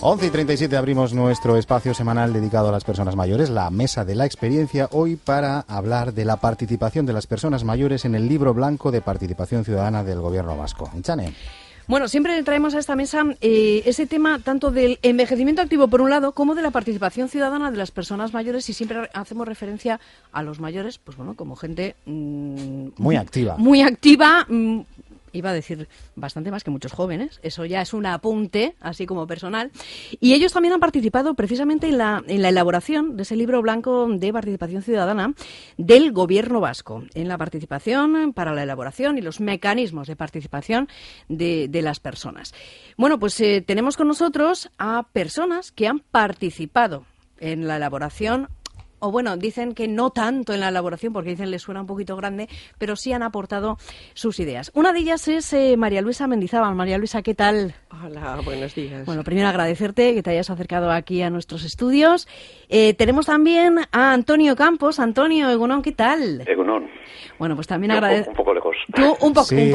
11:37 abrimos nuestro espacio semanal dedicado a las personas mayores, la Mesa de la Experiencia, hoy para hablar de la participación de las personas mayores en el Libro Blanco de Participación Ciudadana del Gobierno vasco. Chane. Bueno, siempre traemos a esta mesa ese tema tanto del envejecimiento activo por un lado como de la participación ciudadana de las personas mayores, y siempre hacemos referencia a los mayores, pues bueno, como gente muy activa. Muy activa. Iba a decir bastante más que muchos jóvenes, eso ya es un apunte, así como personal. Y ellos también han participado precisamente en la elaboración de ese libro blanco de participación ciudadana del Gobierno vasco, en la participación para la elaboración y los mecanismos de participación de las personas. Bueno, pues tenemos con nosotros a personas que han participado en la elaboración. O bueno, dicen que no tanto en la elaboración, porque dicen les suena un poquito grande, pero sí han aportado sus ideas. Una de ellas es María Luisa Mendizábal. María Luisa, ¿qué tal? Hola, buenos días. Bueno, primero agradecerte que te hayas acercado aquí a nuestros estudios. Tenemos también a Antonio Campos. Antonio, Egunon, ¿qué tal? Egunon. Bueno, pues también agradezco. Un poco lejos. Tú un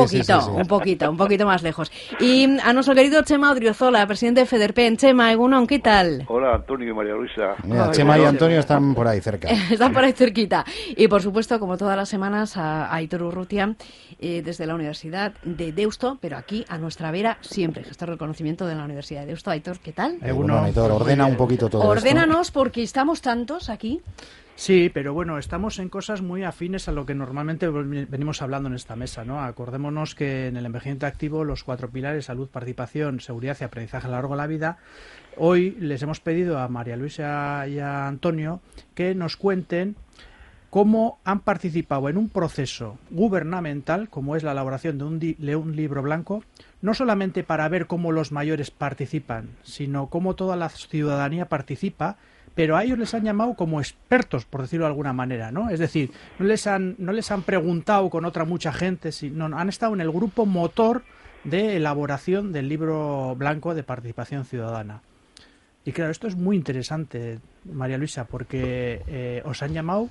poquito más lejos. Y a nuestro querido Chema Odriozola, presidente de Federpen. Chema, Egunon, ¿qué tal? Hola, Antonio y María Luisa. Mira, Chema y Antonio están por ahí cerca. Están por ahí cerquita. Y por supuesto, como todas las semanas, a Aitor Urrutia, desde la Universidad de Deusto, pero aquí a nuestra vera siempre, gestor del conocimiento de la Universidad de Deusto. Aitor, ¿qué tal? Aitor, ordena un poquito todo Ordénanos, esto. Porque estamos tantos aquí. Sí, pero bueno, estamos en cosas muy afines a lo que normalmente venimos hablando en esta mesa, ¿no? Acordémonos que en el envejecimiento activo los 4 pilares, salud, participación, seguridad y aprendizaje a lo largo de la vida. Hoy les hemos pedido a María Luisa y a Antonio que nos cuenten cómo han participado en un proceso gubernamental, como es la elaboración de un libro blanco, no solamente para ver cómo los mayores participan, sino cómo toda la ciudadanía participa, pero a ellos les han llamado como expertos, por decirlo de alguna manera, ¿no? Es decir, no les han preguntado con otra mucha gente, sino han estado en el grupo motor de elaboración del libro blanco de participación ciudadana. Y claro, esto es muy interesante, María Luisa, porque os han llamado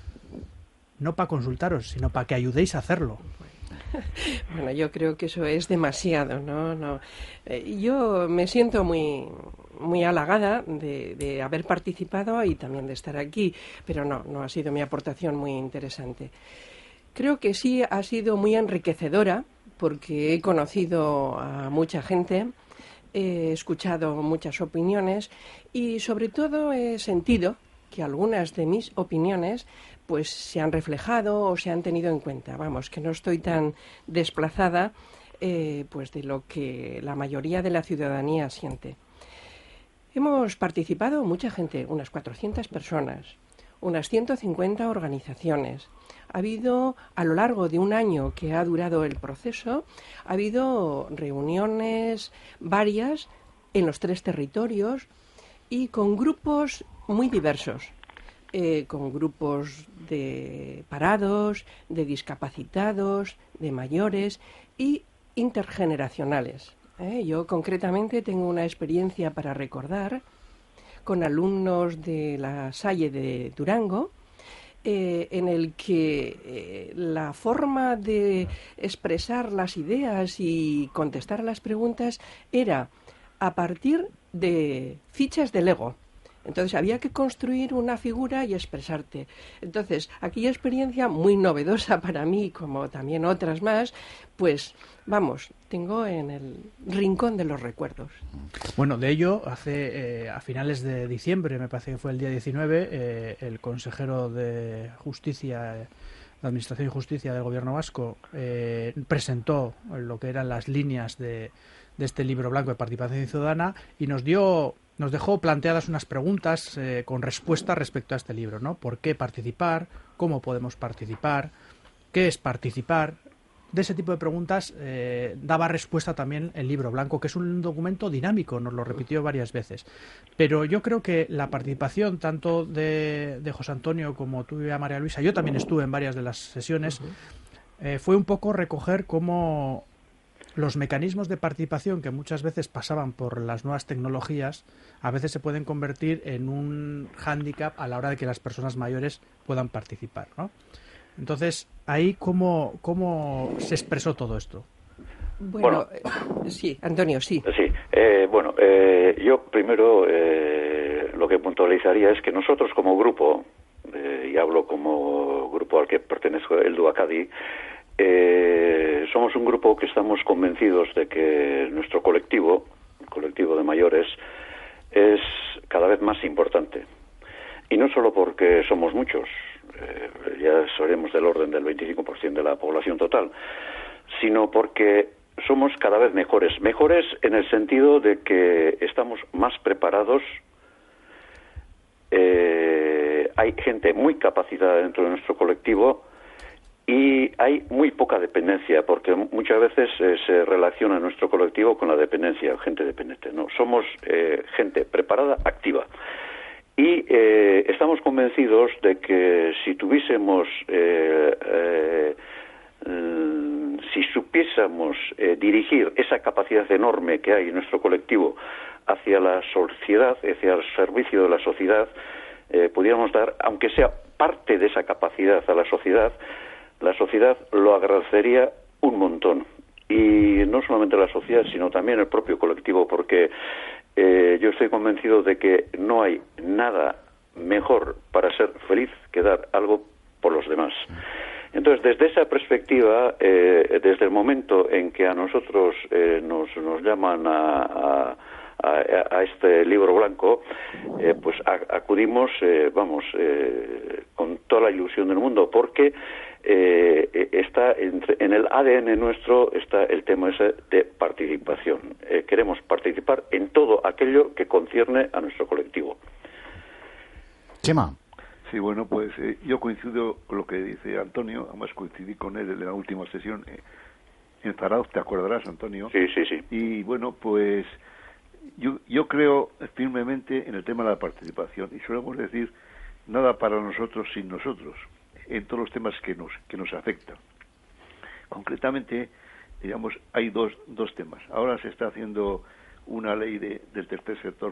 no para consultaros, sino para que ayudéis a hacerlo. Bueno, yo creo que eso es demasiado, ¿no? Yo me siento muy halagada de haber participado y también de estar aquí, pero no ha sido mi aportación muy interesante. Creo que sí ha sido muy enriquecedora porque he conocido a mucha gente, he escuchado muchas opiniones y sobre todo he sentido que algunas de mis opiniones pues se han reflejado o se han tenido en cuenta. Vamos, que no estoy tan desplazada pues de lo que la mayoría de la ciudadanía siente. Hemos participado mucha gente, unas 400 personas, unas 150 organizaciones. Ha habido, a lo largo de un año que ha durado el proceso, ha habido reuniones varias en los 3 territorios y con grupos muy diversos. Con grupos de parados, de discapacitados, de mayores y intergeneracionales. Yo concretamente tengo una experiencia para recordar con alumnos de la Salle de Durango, en el que la forma de expresar las ideas y contestar a las preguntas era a partir de fichas de Lego. Entonces había que construir una figura y expresarte. Entonces, aquella experiencia muy novedosa para mí, como también otras más, pues vamos, tengo en el rincón de los recuerdos. Bueno, de ello, a finales de diciembre, me parece que fue el día 19, el consejero de Justicia, de Administración y Justicia del Gobierno vasco, presentó lo que eran las líneas de este libro blanco de participación ciudadana y nos dejó planteadas unas preguntas con respuesta respecto a este libro, ¿no? ¿Por qué participar? ¿Cómo podemos participar? ¿Qué es participar? De ese tipo de preguntas daba respuesta también el libro blanco, que es un documento dinámico, nos lo repitió varias veces. Pero yo creo que la participación tanto de José Antonio como tú y María Luisa, yo también estuve en varias de las sesiones, fue un poco recoger cómo los mecanismos de participación que muchas veces pasaban por las nuevas tecnologías a veces se pueden convertir en un hándicap a la hora de que las personas mayores puedan participar, ¿no? Entonces, ahí ¿cómo se expresó todo esto? Bueno, sí, Antonio, sí. Sí, yo primero lo que puntualizaría es que nosotros como grupo, y hablo como grupo al que pertenezco, el Duacadi, somos un grupo que estamos convencidos de que nuestro colectivo, el colectivo de mayores, es cada vez más importante. Y no solo porque somos muchos, ya seremos del orden del 25% de la población total, sino porque somos cada vez mejores en el sentido de que estamos más preparados, hay gente muy capacitada dentro de nuestro colectivo y hay muy poca dependencia, porque muchas veces se relaciona nuestro colectivo con la dependencia, gente dependiente. No, somos gente preparada, activa. Y estamos convencidos de que si tuviésemos si supiésemos dirigir esa capacidad enorme que hay en nuestro colectivo hacia la sociedad, hacia el servicio de la sociedad, pudiéramos dar, aunque sea parte de esa capacidad a la sociedad lo agradecería un montón. Y no solamente la sociedad, sino también el propio colectivo, porque yo estoy convencido de que no hay nada mejor para ser feliz que dar algo por los demás. Entonces, desde esa perspectiva, desde el momento en que a nosotros nos llaman a este libro blanco, pues acudimos, con toda la ilusión del mundo, porque está en el ADN nuestro está el tema ese de participación. Queremos participar en todo aquello que concierne a nuestro colectivo. Chema. Sí, bueno, pues yo coincido con lo que dice Antonio, además coincidí con él en la última sesión en Zarauz, ¿te acordarás, Antonio? Sí. Y bueno, pues yo creo firmemente en el tema de la participación, y solemos decir nada para nosotros sin nosotros, en todos los temas que nos afectan. Concretamente, digamos, hay dos temas. Ahora se está haciendo una ley del tercer sector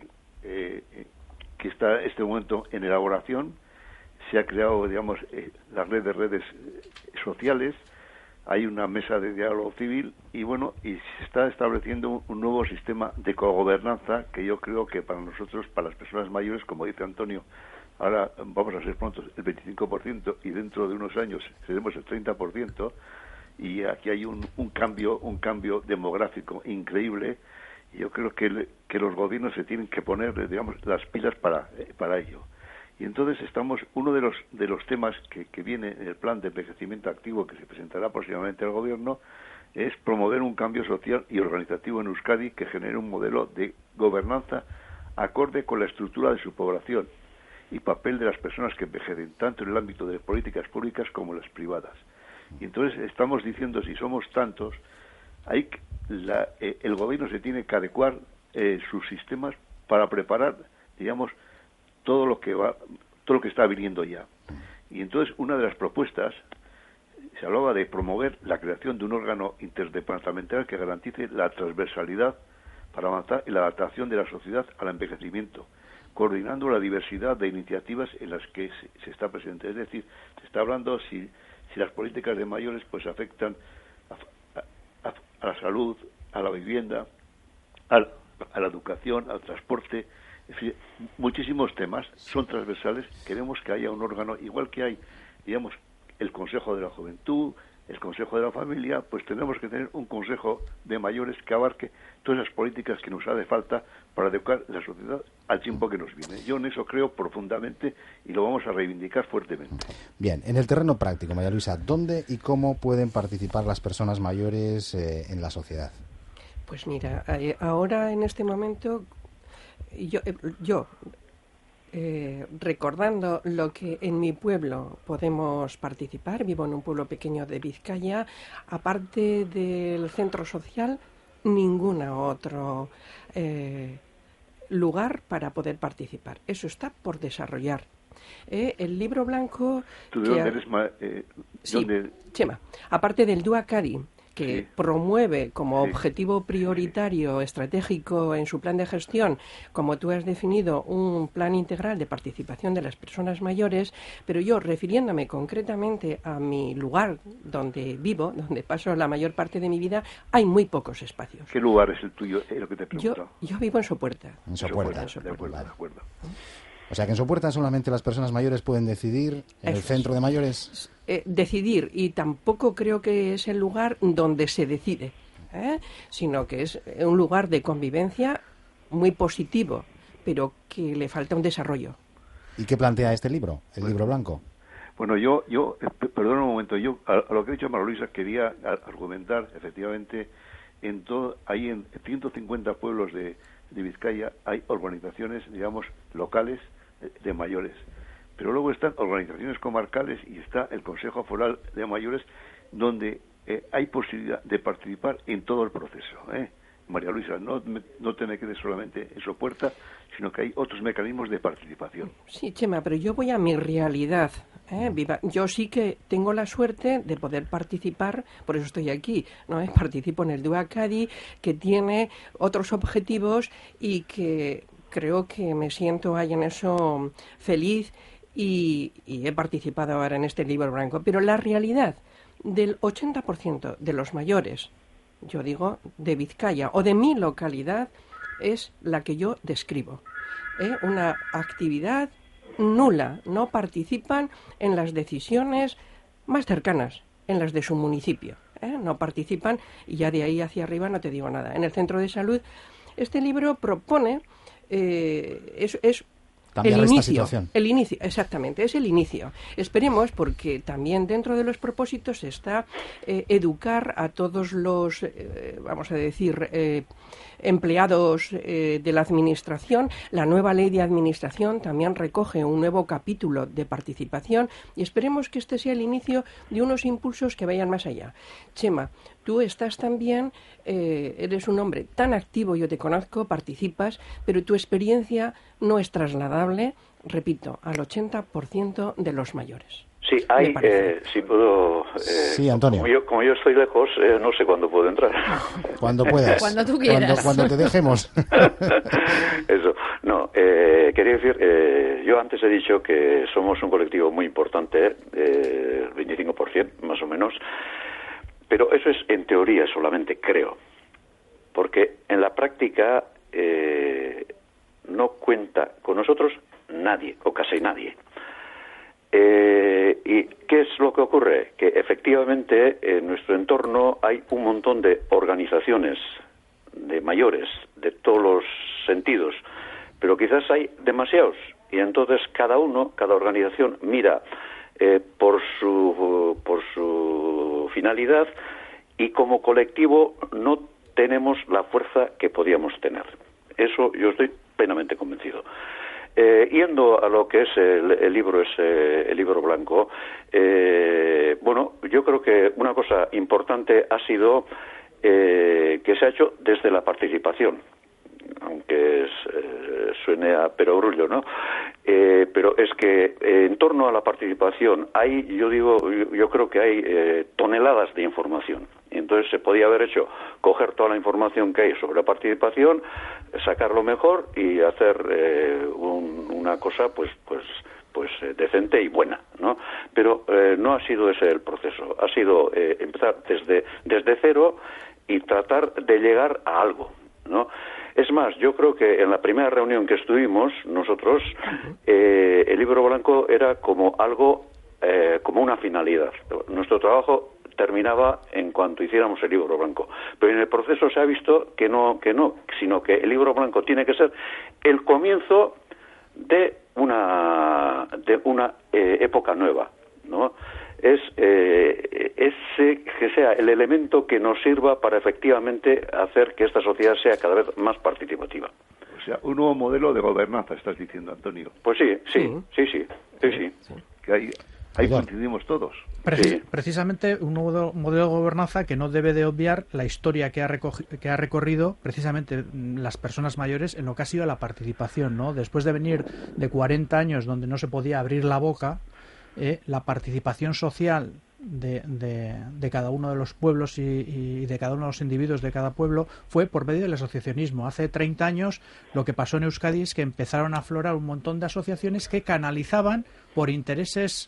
que está en este momento en elaboración. Se ha creado, digamos, la red de redes sociales, hay una mesa de diálogo civil y bueno, y se está estableciendo un nuevo sistema de cogobernanza que yo creo que para nosotros, para las personas mayores, como dice Antonio, ahora vamos a ser pronto el 25% y dentro de unos años seremos el 30%, y aquí hay un cambio demográfico increíble. Y yo creo que los gobiernos se tienen que poner, digamos, las pilas para ello. Y entonces uno de los temas que viene en el plan de envejecimiento activo que se presentará próximamente al gobierno es promover un cambio social y organizativo en Euskadi que genere un modelo de gobernanza acorde con la estructura de su población y papel de las personas que envejecen, tanto en el ámbito de políticas públicas como en las privadas. Y entonces estamos diciendo, si somos tantos, el gobierno se tiene que adecuar sus sistemas para preparar, digamos, todo lo que está viniendo ya. Y entonces una de las propuestas se hablaba de promover la creación de un órgano interdepartamental que garantice la transversalidad para avanzar en la adaptación de la sociedad al envejecimiento, coordinando la diversidad de iniciativas en las que se está presente. Es decir, se está hablando si las políticas de mayores pues afectan a la salud, a la vivienda, a la educación, al transporte, es decir, muchísimos temas son transversales. Queremos que haya un órgano, igual que hay, digamos, el Consejo de la Juventud, el Consejo de la Familia, pues tenemos que tener un Consejo de Mayores que abarque todas las políticas que nos hace falta para adecuar la sociedad al tiempo que nos viene. Yo en eso creo profundamente y lo vamos a reivindicar fuertemente. Bien, en el terreno práctico, María Luisa, ¿dónde y cómo pueden participar las personas mayores en la sociedad? Pues mira, ahora en este momento, yo recordando lo que en mi pueblo podemos participar, vivo en un pueblo pequeño de Vizcaya, aparte del centro social, ningún otro lugar para poder participar. Eso está por desarrollar. El libro blanco... ¿Tú de dónde eres? Sí, Chema, aparte del Duacadi, que Sí. promueve como Sí. objetivo prioritario estratégico en su plan de gestión, como tú has definido, un plan integral de participación de las personas mayores, pero yo, refiriéndome concretamente a mi lugar donde vivo, donde paso la mayor parte de mi vida, hay muy pocos espacios. ¿Qué lugar es el tuyo? Es lo que te he Yo preguntado. vivo en Sopuerta. En Sopuerta. De acuerdo, Vale. de acuerdo. O sea que en Sopuerta solamente las personas mayores pueden decidir en el Eso es. centro de mayores. Decidir, y tampoco creo que es el lugar donde se decide, sino que es un lugar de convivencia muy positivo, pero que le falta un desarrollo. ¿Y qué plantea este libro, el libro blanco? Bueno, yo perdona un momento, yo a lo que ha dicho María Luisa quería argumentar, efectivamente, hay en 150 pueblos de Vizcaya hay organizaciones, digamos, locales de mayores. Pero luego están organizaciones comarcales y está el Consejo Foral de Mayores, donde hay posibilidad de participar en todo el proceso. María Luisa, no te me quedes solamente en Sopuerta, sino que hay otros mecanismos de participación. Sí, Chema, pero yo voy a mi realidad. Viva. Yo sí que tengo la suerte de poder participar, por eso estoy aquí, ¿no? Participo en el DUA Cádiz, que tiene otros objetivos y que creo que me siento ahí en eso feliz y he participado ahora en este libro blanco. Pero la realidad del 80% de los mayores, yo digo, de Vizcaya o de mi localidad, es la que yo describo. Una actividad nula, no participan en las decisiones más cercanas, en las de su municipio. No participan, y ya de ahí hacia arriba no te digo nada. En el centro de salud, este libro propone, es Cambiar el esta inicio, situación. el inicio, exactamente, es el inicio. Esperemos, porque también dentro de los propósitos está educar a todos los, vamos a decir, empleados de la Administración. La nueva ley de Administración también recoge un nuevo capítulo de participación y esperemos que este sea el inicio de unos impulsos que vayan más allá. Chema, tú estás también, eres un hombre tan activo, yo te conozco, participas, pero tu experiencia no es trasladable, repito, al 80% de los mayores. Sí, hay, si puedo... sí, Antonio. Como yo estoy lejos, no sé cuándo puedo entrar. Cuando puedas. Cuando tú quieras. Cuando te dejemos. Eso. No, quería decir, yo antes he dicho que somos un colectivo muy importante, el 25% más o menos, pero eso es en teoría solamente, creo, porque en la práctica no cuenta con nosotros nadie, o casi nadie. ¿Y qué es lo que ocurre? Que efectivamente en nuestro entorno hay un montón de organizaciones de mayores, de todos los sentidos, pero quizás hay demasiados, y entonces cada organización mira por su finalidad, y como colectivo no tenemos la fuerza que podíamos tener. Eso yo estoy plenamente convencido. Yendo a lo que es el libro blanco, bueno, yo creo que una cosa importante ha sido que se ha hecho desde la participación, aunque suene a perogrullo, ¿no? Pero es que en torno a la participación yo creo que hay toneladas de información. Y entonces se podía haber hecho coger toda la información que hay sobre la participación, sacarlo mejor y hacer una cosa pues decente y buena, ¿no? Pero no ha sido ese el proceso. Ha sido empezar desde cero y tratar de llegar a algo, ¿no? Es más, yo creo que en la primera reunión que estuvimos nosotros, el libro blanco era como algo, como una finalidad. Nuestro trabajo terminaba en cuanto hiciéramos el libro blanco. Pero en el proceso se ha visto que no, sino que el libro blanco tiene que ser el comienzo de una época nueva, ¿no? Es que sea el elemento que nos sirva para efectivamente hacer que esta sociedad sea cada vez más participativa. O sea, un nuevo modelo de gobernanza, estás diciendo, Antonio. Pues sí. Que ahí coincidimos todos. Precisamente un nuevo modelo de gobernanza que no debe de obviar la historia que ha recorrido precisamente las personas mayores en lo que ha sido la participación, ¿no? Después de venir de 40 años donde no se podía abrir la boca, la participación social de cada uno de los pueblos y de cada uno de los individuos de cada pueblo fue por medio del asociacionismo. Hace 30 años lo que pasó en Euskadi es que empezaron a aflorar un montón de asociaciones que canalizaban por intereses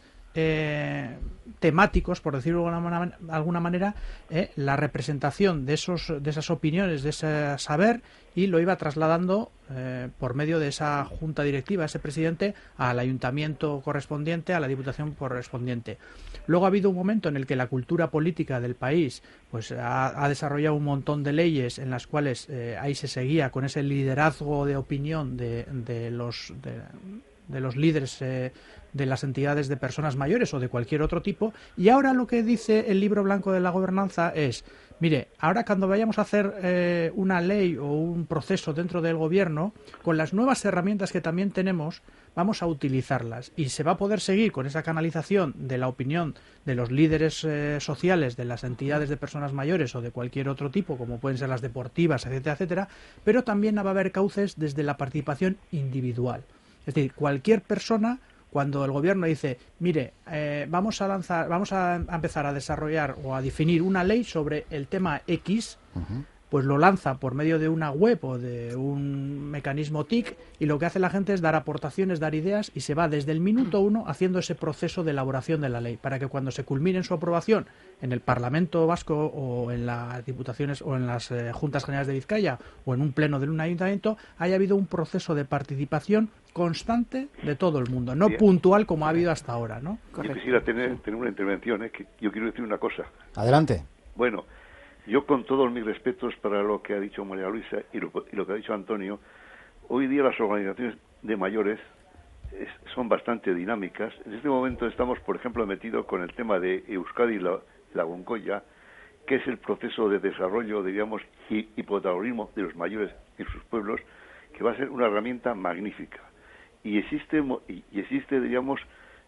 temáticos, por decirlo de alguna manera, la representación de esas opiniones, de ese saber, y lo iba trasladando por medio de esa junta directiva, ese presidente, al ayuntamiento correspondiente, a la diputación correspondiente. Luego ha habido un momento en el que la cultura política del país pues ha desarrollado un montón de leyes en las cuales ahí se seguía con ese liderazgo de opinión de los líderes de las entidades de personas mayores o de cualquier otro tipo, y ahora lo que dice el libro blanco de la gobernanza es: mire, ahora cuando vayamos a hacer una ley o un proceso dentro del gobierno, con las nuevas herramientas que también tenemos, vamos a utilizarlas y se va a poder seguir con esa canalización de la opinión de los líderes sociales de las entidades de personas mayores o de cualquier otro tipo, como pueden ser las deportivas, etcétera, etcétera, pero también va a haber cauces desde la participación individual. Es decir, cualquier persona, cuando el gobierno dice, mire, vamos a empezar a desarrollar o a definir una ley sobre el tema X, pues lo lanza por medio de una web o de un mecanismo TIC, y lo que hace la gente es dar aportaciones, dar ideas, y se va desde el minuto 1 haciendo ese proceso de elaboración de la ley, para que cuando se culmine en su aprobación en el Parlamento Vasco o en las diputaciones o en las Juntas Generales de Vizcaya o en un pleno de un ayuntamiento haya habido un proceso de participación constante de todo el mundo, no puntual como ha habido hasta ahora, ¿no? Yo quisiera tener una intervención, que yo quiero decir una cosa. Adelante. Bueno, yo, con todos mis respetos para lo que ha dicho María Luisa y lo que ha dicho Antonio, hoy día las organizaciones de mayores son bastante dinámicas. En este momento estamos, por ejemplo, metidos con el tema de Euskadi la Goncoya, que es el proceso de desarrollo, diríamos, y protagonismo de los mayores en sus pueblos, que va a ser una herramienta magnífica. Y existe, diríamos,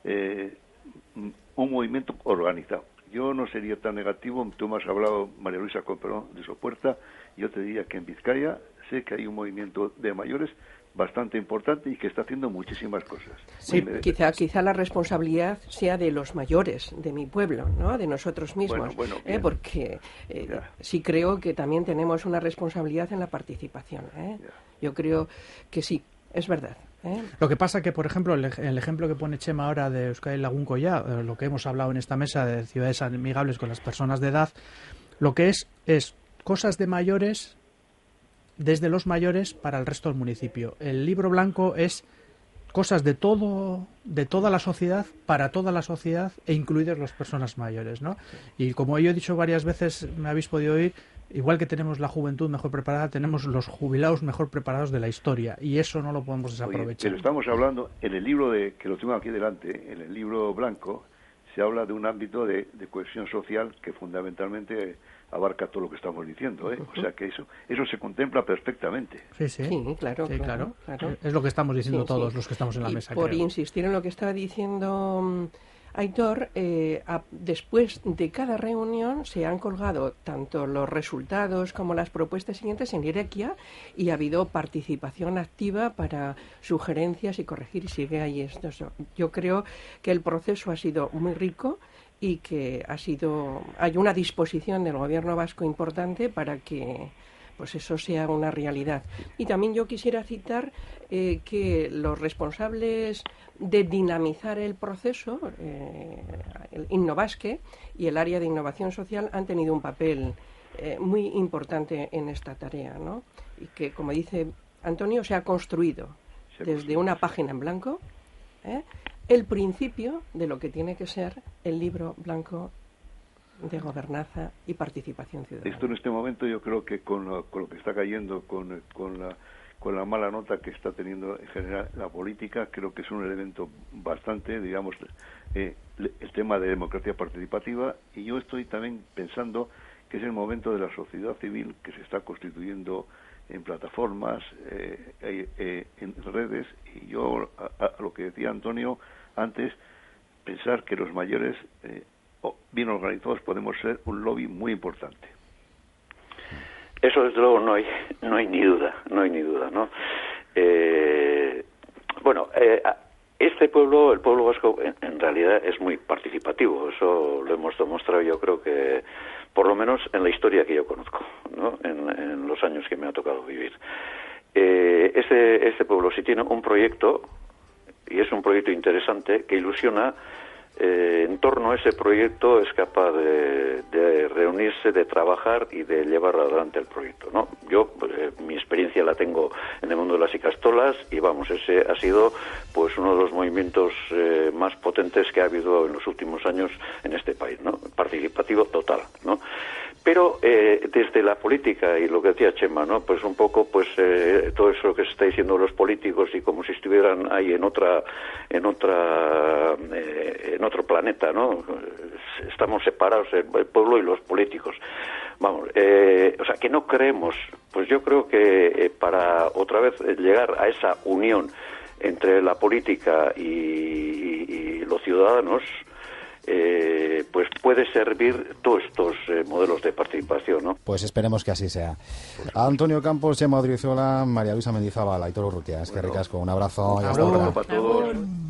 un movimiento organizado. Yo no sería tan negativo. Tú me has hablado, María Luisa, de Sopuerta. Yo te diría que en Vizcaya sé que hay un movimiento de mayores bastante importante y que está haciendo muchísimas cosas. Sí, quizá la responsabilidad sea de los mayores de mi pueblo, ¿no? De nosotros mismos, porque sí creo que también tenemos una responsabilidad en la participación. Yo creo que sí, es verdad. Lo que pasa que, por ejemplo, el ejemplo que pone Chema ahora de Euskadi Lagunkoya, lo que hemos hablado en esta mesa de ciudades amigables con las personas de edad, lo que es cosas de mayores, desde los mayores para el resto del municipio. El libro blanco es cosas de toda la sociedad, para toda la sociedad, e incluidas las personas mayores, ¿no? Y como yo he dicho varias veces, me habéis podido oír, igual que tenemos la juventud mejor preparada, tenemos los jubilados mejor preparados de la historia, y eso no lo podemos desaprovechar. Pero estamos hablando, en el libro que lo tengo aquí delante, en el libro blanco, se habla de un ámbito de cohesión social que fundamentalmente abarca todo lo que estamos diciendo, O sea que eso se contempla perfectamente. Sí, claro. Es lo que estamos diciendo todos los que estamos en la mesa. Por insistir en lo que estaba diciendo Aitor, después de cada reunión se han colgado tanto los resultados como las propuestas siguientes en Irekia, y ha habido participación activa para sugerencias y corregir, y sigue ahí esto. Yo creo que el proceso ha sido muy rico y que hay una disposición del gobierno vasco importante para que pues eso sea una realidad. Y también yo quisiera citar que los responsables de dinamizar el proceso, el Innovasque y el área de innovación social, han tenido un papel muy importante en esta tarea, ¿no? Y que, como dice Antonio, se ha construido desde una página en blanco el principio de lo que tiene que ser el libro blanco de gobernanza y participación ciudadana. Esto en este momento yo creo que con lo que está cayendo, con la mala nota que está teniendo en general la política, creo que es un elemento bastante, digamos, el tema de democracia participativa, y yo estoy también pensando que es el momento de la sociedad civil que se está constituyendo en plataformas, en redes, y yo, a lo que decía Antonio antes, pensar que los mayores, bien organizados, podemos ser un lobby muy importante. Eso desde luego no hay ni duda, ¿no? Este pueblo, el pueblo vasco, en realidad es muy participativo. Eso lo hemos demostrado, yo creo que, por lo menos en la historia que yo conozco, ¿no? En los años que me ha tocado vivir. Este pueblo, si tiene un proyecto, y es un proyecto interesante, que ilusiona, en torno a ese proyecto es capaz de reunirse, de trabajar y de llevar adelante el proyecto, ¿no? Yo, mi experiencia la tengo en el mundo de las icastolas y vamos, ese ha sido pues uno de los movimientos más potentes que ha habido en los últimos años en este país, ¿no? Participativo total, ¿no? Pero desde la política y lo que decía Chema, ¿no? Pues un poco pues todo eso que se está diciendo los políticos y como si estuvieran ahí en otro planeta, ¿no? Estamos separados el pueblo y los políticos. Vamos, o sea, que no creemos, pues yo creo que para otra vez llegar a esa unión entre la política y los ciudadanos, pues puede servir todos estos modelos de participación, ¿no? Pues esperemos que así sea. Antonio Campos, Chema Odriozola, María Luisa Mendizábal, Aitor Urrutia, es que ricasco, un abrazo y hasta otra. Para todos.